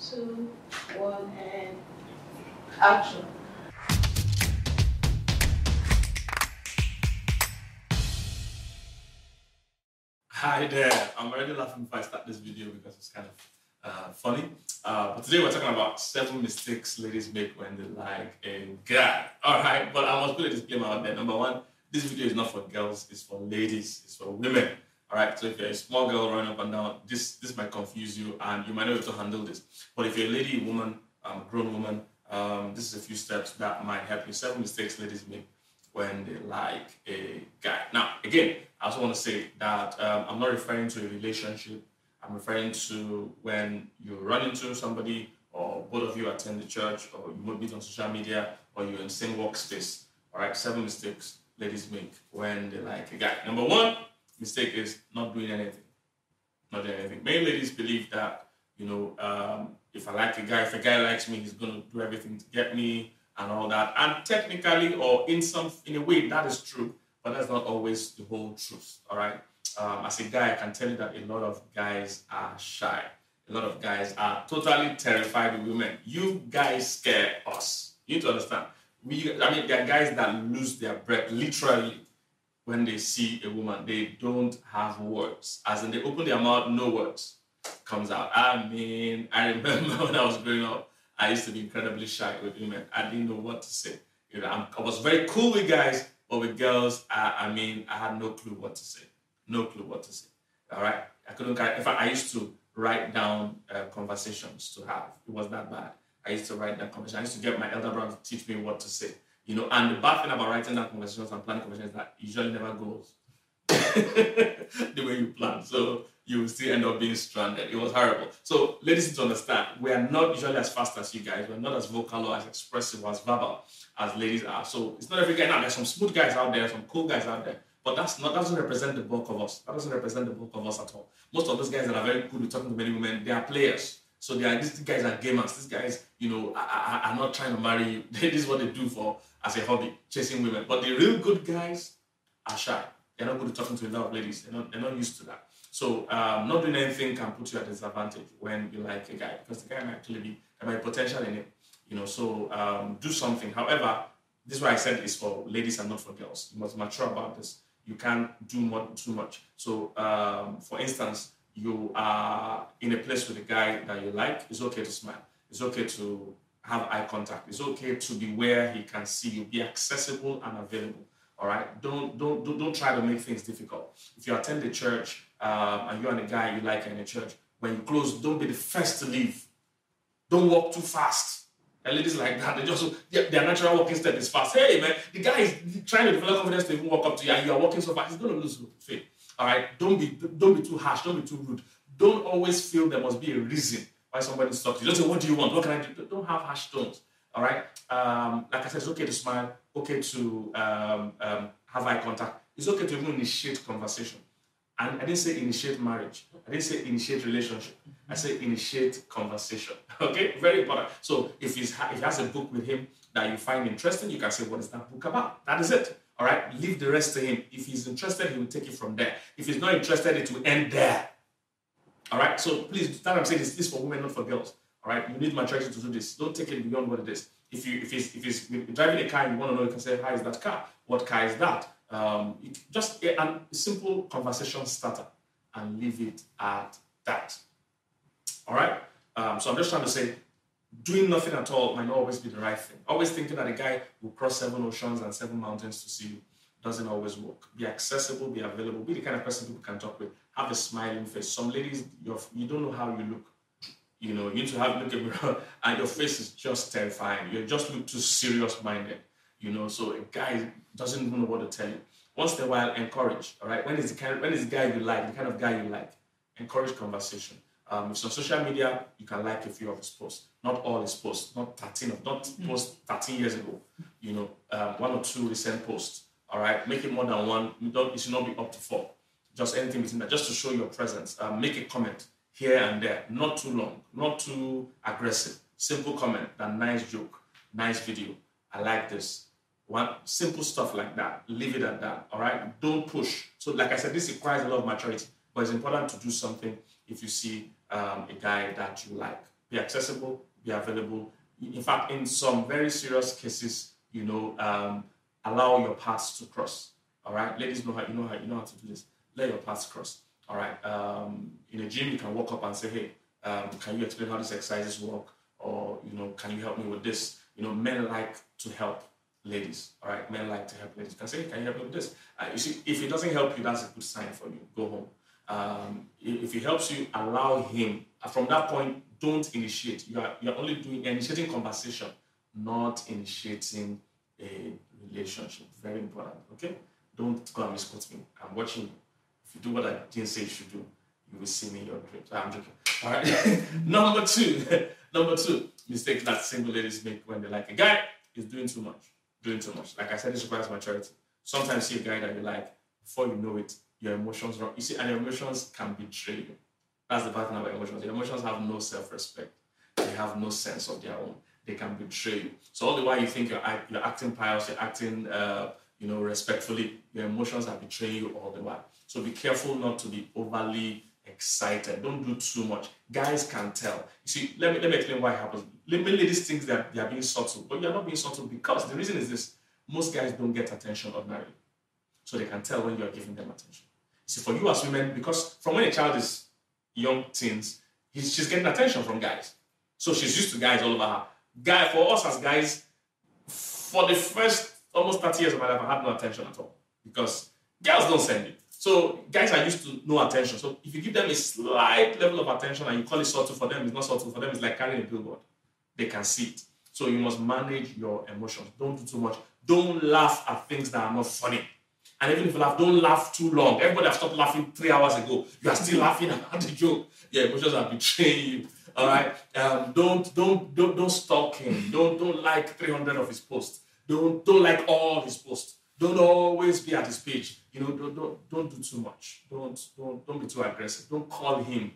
two, one, and action. Hi there. I'm already laughing before I start this video because it's kind of funny. But today we're talking about 7 mistakes ladies make when they like a guy. Alright, but I must put a disclaimer out there. Number one, this video is not for girls, it's for ladies, it's for women. Alright, so if you're a small girl running up and down, this might confuse you and you might not be able to handle this. But if you're a lady, woman, grown woman, this is a few steps that might help you. 7 mistakes ladies make when they like a guy. Now, again, I also want to say that I'm not referring to a relationship. I'm referring to when you run into somebody or both of you attend the church or you meet on social media or you're in the same workspace. All right, 7 mistakes ladies make when they like a guy. Number one mistake is not doing anything. Not doing anything. Many ladies believe that, if I like a guy, if a guy likes me, he's going to do everything to get me and all that. And technically, or in a way, that is true, but that's not always the whole truth. All right. As a guy, I can tell you that a lot of guys are shy. A lot of guys are totally terrified of women. You guys scare us. You need to understand. There are guys that lose their breath literally when they see a woman. They don't have words. As in, they open their mouth, no words comes out. I remember when I was growing up, I used to be incredibly shy with women. I didn't know what to say. I was very cool with guys, but with girls, I had no clue what to say. No clue what to say. All right? I couldn't. In fact, I used to write down conversations to have. It was that bad. I used to write down conversations. I used to get my elder brother to teach me what to say. And the bad thing about writing down conversations and planning conversations is that it usually never goes the way you plan. So you will still end up being stranded. It was horrible. So ladies need to understand, we are not usually as fast as you guys. We're not as vocal or as expressive or as verbal as ladies are. So it's not every guy. Now there's some smooth guys out there, some cool guys out there, but that doesn't represent the bulk of us. That doesn't represent the bulk of us at all. Most of those guys that are very good with talking to many women, they are players. So these guys are gamers. These guys, are not trying to marry you. This is what they do as a hobby, chasing women. But the real good guys are shy. They're not good at talking to a lot of ladies. They're not used to that. So not doing anything can put you at a disadvantage when you like a guy, because the guy might actually there might be potential in it. So do something. However, this is why I said it's for ladies and not for girls. You must mature about this. You can't do too much. So for instance, you are in a place with a guy that you like. It's okay to smile. It's okay to have eye contact. It's okay to be where he can see you. Be accessible and available. All right, don't try to make things difficult. If you attend the church and you're a guy you like in the church, when you close, don't be the first to leave. Don't walk too fast. And ladies like that, their natural walking step is fast. Hey man, the guy is trying to develop confidence to even walk up to you, and you are walking so fast, he's going to lose faith. All right, don't be too harsh. Don't be too rude. Don't always feel there must be a reason why somebody stops you. Don't say, "What do you want? What can I do?" Don't have harsh tones. All right. Like I said, it's okay to smile. Okay to have eye contact. It's okay to even initiate conversation. And I didn't say initiate marriage. I didn't say initiate relationship. I say initiate conversation. Okay, very important. So if he has a book with him that you find interesting, you can say, "What is that book about?" That is it. All right. Leave the rest to him. If he's interested, he will take it from there. If he's not interested, it will end there. All right. So please, that I'm saying is this for women, not for girls. All right. You need maturity to do this. Don't take it beyond what it is. If he's driving a car and you want to know, you can say, "How is that car? What car is that?" Just a simple conversation starter and leave it at that. All right. So I'm just trying to say, doing nothing at all might not always be the right thing. Always thinking that a guy will cross 7 oceans and 7 mountains to see you doesn't always work. Be accessible, be available, be the kind of person people can talk with. Have a smiling face. Some ladies, you don't know how you look. You need to look at the mirror and your face is just terrifying. You just look too serious-minded. So a guy doesn't even know what to tell you. Once in a while, encourage. All right. When is the guy you like? The kind of guy you like. Encourage conversation. If it's on social media, you can like a few of his posts. Not all his posts. Not posts 13 years ago. 1 or 2 recent posts. All right. Make it more than 1. It should not be up to 4. Just anything between that, just to show your presence. Make a comment here and there. Not too long. Not too aggressive. Simple comment. That nice joke. Nice video. I like this. One simple stuff like that. Leave it at that. All right. Don't push. So, like I said, this requires a lot of maturity, but it's important to do something if you see a guy that you like. Be accessible, be available. In fact, in some very serious cases, allow your paths to cross. All right, ladies know how to do this. Let your paths cross. All right. In a gym, you can walk up and say, "Hey, can you explain how these exercises work?" Or can you help me with this? Men like to help ladies. All right, men like to help ladies. You can say, "Hey, can you help me with this?" You see, if it doesn't help you, that's a good sign for you. Go home. If he helps you, allow him. From that point, don't initiate. You're only initiating conversation, not initiating a relationship. Very important. Okay. Don't go and misquote me. I'm watching you. If you do what I didn't say you should do, you will see me in your dreams. I'm joking. All right. Number two mistake that single ladies make when they like a guy is doing too much. Doing too much. Like I said, this requires maturity. Sometimes you see a guy that you like, before you know it, your emotions run. You see, and your emotions can betray you. That's the bad thing about emotions. Your emotions have no self-respect. They have no sense of their own. They can betray you. So all the while you think you're acting pious, you're acting respectfully, your emotions are betraying you all the while. So be careful not to be overly excited. Don't do too much. Guys can tell. You see, let me explain why it happens. Ladies think that they are being subtle, but you're not being subtle because the reason is this: most guys don't get attention ordinarily. So they can tell when you're giving them attention. See, for you as women, because from when a child is young teens, she's getting attention from guys. So she's used to guys all over her. For us as guys, for the first almost 30 years of my life, I had no attention at all because girls don't send it. So guys are used to no attention. So if you give them a slight level of attention and you call it subtle, for them it's not subtle. For them it's like carrying a billboard. They can see it. So you must manage your emotions. Don't do too much. Don't laugh at things that are not funny. And even if you laugh, don't laugh too long. Everybody has stopped laughing 3 hours ago. You are still laughing at the joke. Your emotions are betraying you. All right. Don't stalk him. Don't like 300 of his posts. Don't like all his posts. Don't always be at his page. Don't do too much. Don't be too aggressive. Don't call him.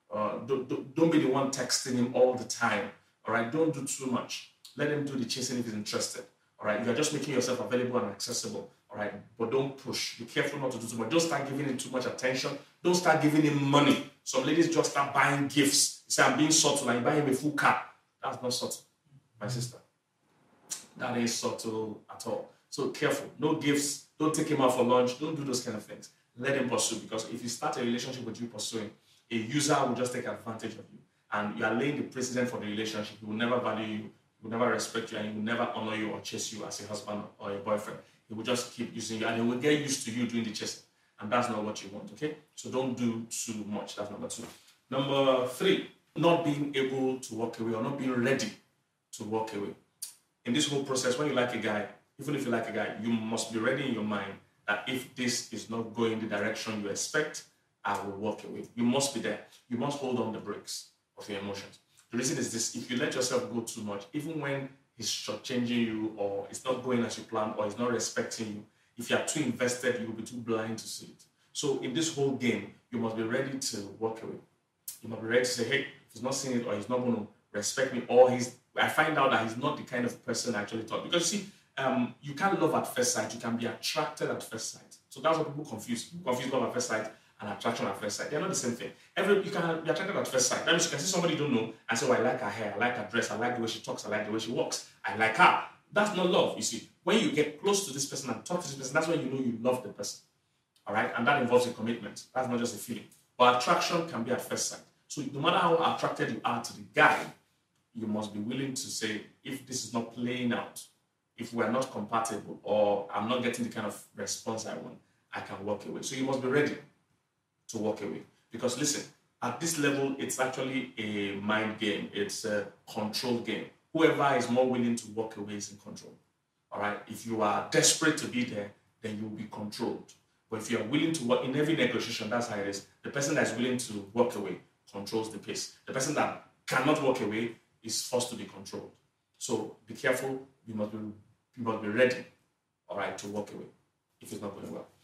Don't be the one texting him all the time. All right. Don't do too much. Let him do the chasing if he's interested. All right. You're just making yourself available and accessible. All right. But don't push. Be careful not to do too much. Don't start giving him too much attention. Don't start giving him money. Some ladies just start buying gifts. You say, "I'm being subtle," and you buy him a full car. That's not subtle, my sister. That ain't subtle at all. So careful. No gifts. Don't take him out for lunch. Don't do those kind of things. Let him pursue, because if you start a relationship with you pursuing, a user will just take advantage of you. And you are laying the precedent for the relationship. He will never value you. He will never respect you, and he will never honor you or chase you as a husband or a boyfriend. He will just keep using you, and he will get used to you doing the chasing. And that's not what you want, okay? So don't do too much. That's number two. Number three, not being able to walk away or not being ready to walk away. In this whole process, when you like a guy, even if you like a guy, you must be ready in your mind that if this is not going the direction you expect, I will walk away. You must be there. You must hold on the brakes of your emotions. The reason is this: if you let yourself go too much, even when he's shortchanging you, or it's not going as you planned, or he's not respecting you, if you are too invested, you will be too blind to see it. So in this whole game, you must be ready to walk away. You must be ready to say, "Hey, if he's not seeing it, or he's not going to respect me, or I find out that he's not the kind of person I actually thought." Because you see, you can't love at first sight. You can be attracted at first sight. So that's what people confuse. People confuse love at first sight and attraction at first sight. They're not the same thing. You can be attracted at first sight. That means you can see somebody you don't know and say, "Oh, I like her hair, I like her dress, I like the way she talks, I like the way she walks, I like her." That's not love, you see. When you get close to this person and talk to this person, that's when you know you love the person. All right? And that involves a commitment. That's not just a feeling. But attraction can be at first sight. So no matter how attracted you are to the guy, you must be willing to say, if this is not playing out, if we're not compatible, or I'm not getting the kind of response I want, I can walk away. So you must be ready to walk away. Because listen, at this level, it's actually a mind game. It's a control game. Whoever is more willing to walk away is in control. All right? If you are desperate to be there, then you'll be controlled. But if you are willing to work in every negotiation, that's how it is. The person that's willing to walk away controls the pace. The person that cannot walk away is forced to be controlled. So be careful. You must be ready, all right, to walk away if it's not going well.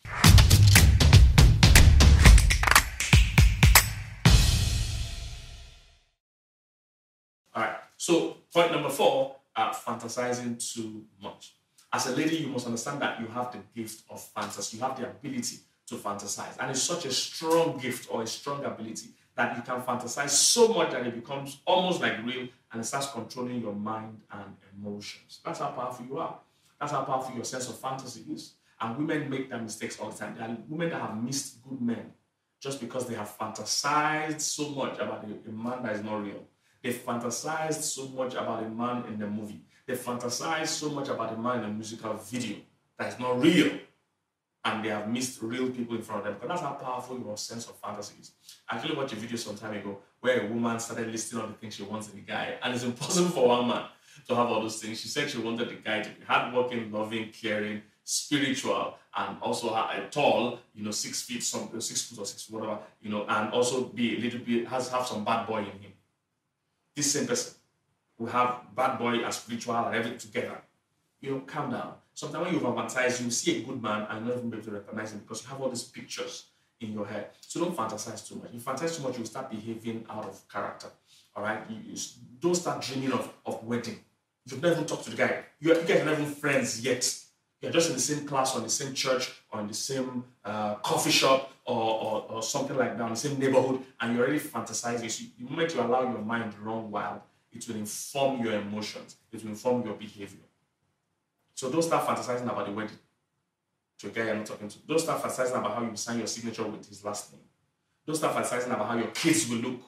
All right. So point number 4, fantasizing too much. As a lady, you must understand that you have the gift of fantasy. You have the ability to fantasize. And it's such a strong gift or a strong ability that you can fantasize so much that it becomes almost like real and it starts controlling your mind and emotions. That's how powerful you are. That's how powerful your sense of fantasy is. And women make that mistakes all the time. There are women that have missed good men just because they have fantasized so much about a man that is not real. They fantasized so much about a man in the movie. They fantasized so much about a man in a musical video that is not real. And they have missed real people in front of them. Because that's how powerful your sense of fantasy is. I actually watched a video some time ago where a woman started listing all the things she wants in a guy. And it's impossible for one man to have all those things. She said she wanted the guy to be hardworking, loving, caring, spiritual, and also tall, 6 feet, 6 foot or 6 foot, whatever, and also be a little bit, have some bad boy in him. This same person will have bad boy and spiritual and everything together. Calm down. Sometimes when you fantasize, you see a good man and not even be able to recognize him because you have all these pictures in your head. So don't fantasize too much. If you fantasize too much, you will start behaving out of character. All right? You don't start dreaming of wedding. You've never talked to the guy. You guys are not even friends yet. You're just in the same class or in the same church or in the same coffee shop or something like that, in the same neighborhood, and you're already fantasizing. So the moment you allow your mind to run wild, it will inform your emotions. It will inform your behavior. So don't start fantasizing about the wedding to a guy you're not talking to. Don't start fantasizing about how you sign your signature with his last name. Don't start fantasizing about how your kids will look.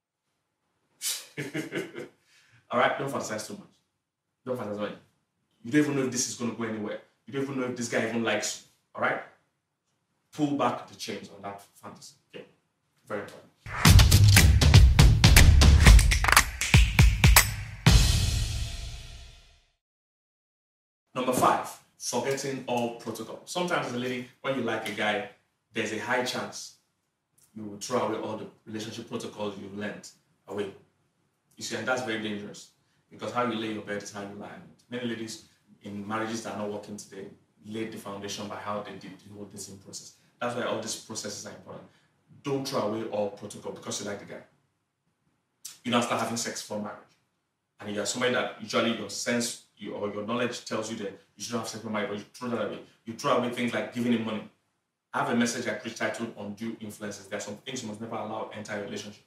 All right? Don't fantasize too much. Don't fantasize about it. You don't even know if this is going to go anywhere. You don't even know if this guy even likes you. All right? Pull back the chains on that fantasy. Okay? Very important. Number 5, forgetting all protocol. Sometimes as a lady, when you like a guy, there's a high chance you will throw away all the relationship protocols you've learned away. You see, and that's very dangerous because how you lay your bed is how you lie on it. Many ladies in marriages that are not working today laid the foundation by how they did the whole dating process. That's why all these processes are important. Don't throw away all protocol because you like the guy. You don't start having sex for marriage. And you're somebody that usually your sense or your knowledge tells you that you shouldn't have sex for marriage, but you throw that away. You throw away things like giving him money. I have a message I preach titled Undue Influences. There are some things you must never allow enter your relationship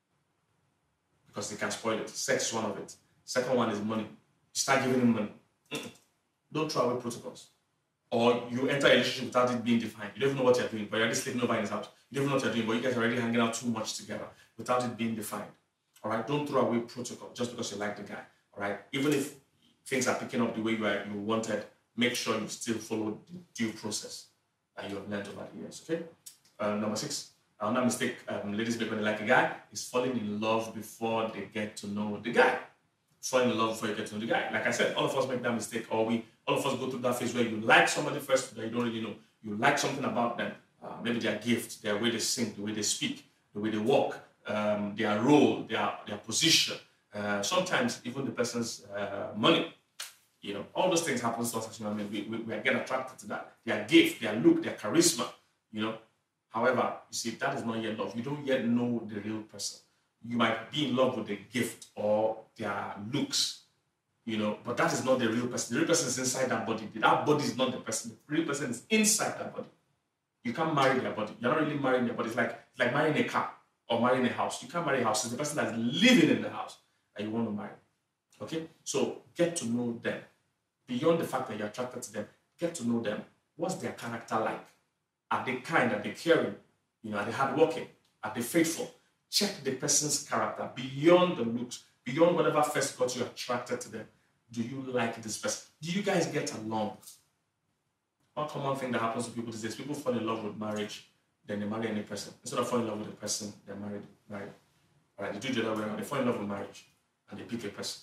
because they can spoil it. Sex is one of it. Second one is money. You start giving him money. Don't throw away protocols. Or you enter a relationship without it being defined. You don't even know what you're doing, but you're already sleeping over in his house. You don't even know what you're doing, but you guys are already hanging out too much together without it being defined. All right? Don't throw away protocol just because you like the guy. All right? Even if things are picking up the way you wanted, make sure you still follow the due process that you have learned over the years. Okay? Number 6. Another mistake ladies make when they like a guy is falling in love before they get to know the guy. Falling in love before you get to know the guy. Like I said, all of us make that mistake, or all of us go through that phase where you like somebody first that you don't really know. You like something about them, maybe their gift, their way they sing, the way they speak, the way they walk, their role, their position. Sometimes even the person's money. All those things happen to us as human beings. We get attracted to that. Their gift, their look, their charisma. However, you see, that is not yet love. You don't yet know the real person. You might be in love with the gift or their looks, but that is not the real person. The real person is inside that body. That body is not the person. The real person is inside that body. You can't marry their body. You're not really marrying their body. It's like marrying a car or marrying a house. You can't marry a house. It's the person that's living in the house that you want to marry. Okay? So get to know them. Beyond the fact that you're attracted to them, get to know them. What's their character like? Are they kind? Are they caring? Are they hardworking? Are they faithful? Check the person's character beyond the looks, beyond whatever first got you attracted to them. Do you like this person? Do you guys get along? One common thing that happens to people these days, people fall in love with marriage, then they marry any person. Instead of falling in love with a person, they're married. All right, they do the other way around. They fall in love with marriage, and they pick a person.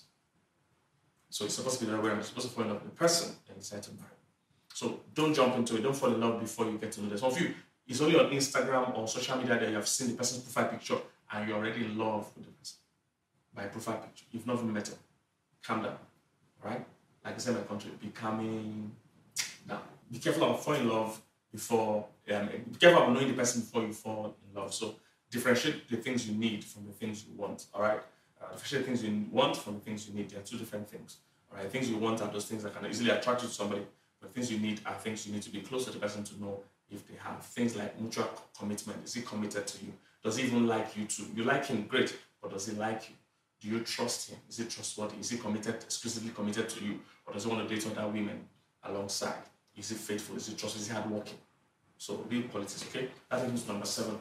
So it's supposed to be the other way around. You're supposed to fall in love with the person and decide to marry. So don't jump into it. Don't fall in love before you get to know them. Some of you, it's only on Instagram or social media that you have seen the person's profile picture and you're already in love with the person by profile picture. You've not even met him. Calm down. All right? Like I said in my country, be calming down. Be careful of falling in love before, be careful of knowing the person before you fall in love. So differentiate the things you need from the things you want. All right? Differentiate the things you want from the things you need. They are two different things. All right? Things you want are those things that can easily attract you to somebody. But things you need are things you need to be close to the person to know if they have. Things like mutual commitment. Is he committed to you? Does he even like you too? You like him, great, but does he like you? Do you trust him? Is he trustworthy? Is he committed, exclusively committed to you? Or does he want to date other women alongside? Is he faithful? Is he trustworthy? Is he hardworking? So real qualities, okay? That is number 7.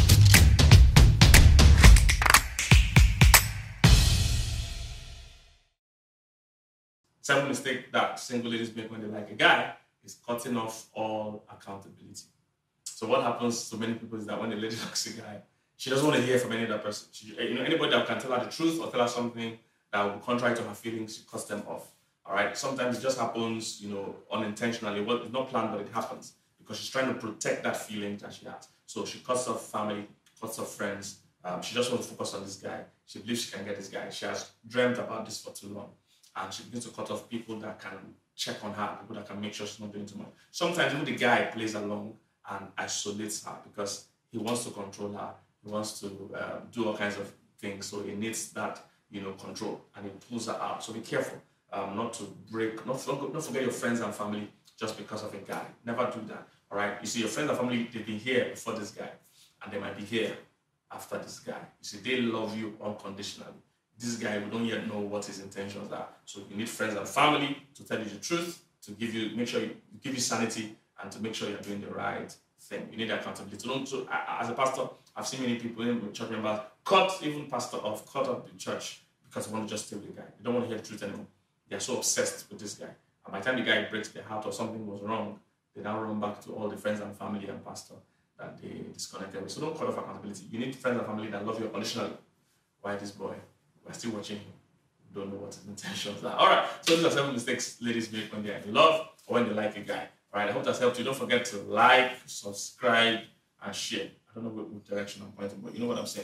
Seventh mistake that single ladies make when they like a guy is cutting off all accountability. So what happens to many people is that when a lady likes a guy, she doesn't want to hear from any other person. Anybody that can tell her the truth or tell her something that will be contrary to her feelings, she cuts them off. All right. Sometimes it just happens, unintentionally. Well, it's not planned, but it happens because she's trying to protect that feeling that she has. So she cuts off family, cuts off friends. She just wants to focus on this guy. She believes she can get this guy. She has dreamt about this for too long. And she begins to cut off people that can check on her, people that can make sure she's not doing too much. Sometimes even the guy plays along and isolates her because he wants to control her. He wants to do all kinds of things. So he needs that, control, and he pulls her out. So be careful not to break, not forget your friends and family just because of a guy. Never do that. All right. You see, your friends and family, they've been here before this guy, and they might be here after this guy. You see, they love you unconditionally. This guy, we don't yet know what his intentions are. So you need friends and family to tell you the truth, to make sure you give you sanity, and to make sure you're doing the right thing. You need accountability. So as a pastor, I've seen many people, church members, cut even pastor off, cut off the church because they want to just stay with the guy. They don't want to hear the truth anymore. They're so obsessed with this guy. And by the time the guy breaks their heart or something was wrong, they now run back to all the friends and family and pastor that they disconnected with. So don't cut off accountability. You need friends and family that love you unconditionally. Why this boy? We're still watching him. We don't know what his intentions are. All right. So these are 7 mistakes ladies make when they're in love or when they like a guy. All right. I hope that's helped you. Don't forget to like, subscribe, and share. I don't know what direction I'm pointing, but you know what I'm saying.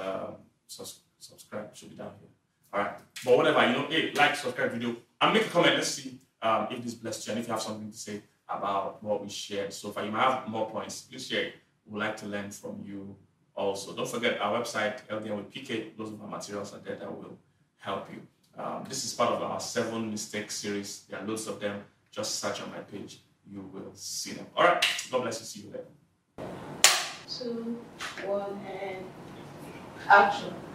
Subscribe should be down here. All right. But whatever, hey, like, subscribe video, and make a comment. Let's see if this blessed you and if you have something to say about what we shared so far. You might have more points. Please share it. We'd like to learn from you. Also, don't forget our website, LDM with PK. Lots of our materials are there that will help you. This is part of our 7 mistakes series. There are loads of them. Just search on my page. You will see them. All right. God bless you. See you there. 2, 1, and action.